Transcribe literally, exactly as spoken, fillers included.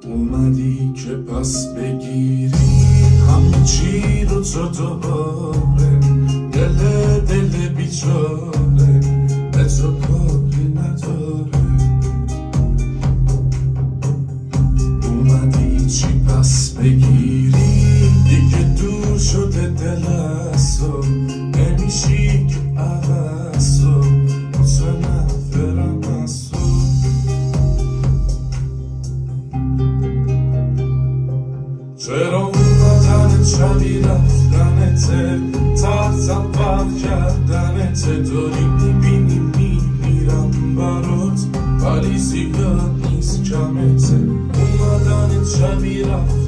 اومدی که پس بگیری همه چی رو تو دوباره، دل دل بیچاره به تو کاری نداره. اومدی چی پس بگیری، دیگه دور شده دل از تو، نمیشی که عوض تو متنفرم از تو. چرا اومدن شبی رفتنته، تحتم فرق کردنته، داری میبینی میمیرم برات ولی زیاد نیست کمته. اومدن شبی رفتنته